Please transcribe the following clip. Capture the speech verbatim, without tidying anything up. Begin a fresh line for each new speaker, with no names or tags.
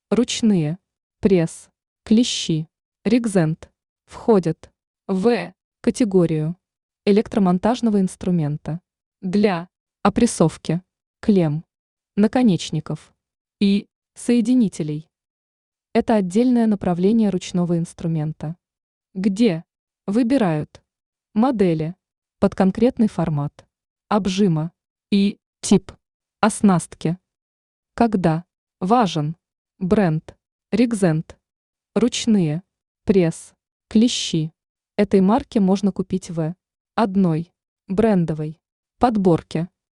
ручные, пресс, клещи, ригзент входят в категорию электромонтажного инструмента для опрессовки, клемм, наконечников и соединителей. Это отдельное направление ручного инструмента, где выбирают модели под конкретный формат, обжима и тип оснастки. Когда важен бренд, ригзент, ручные, пресс, клещи. Этой марки можно купить в одной брендовой подборке.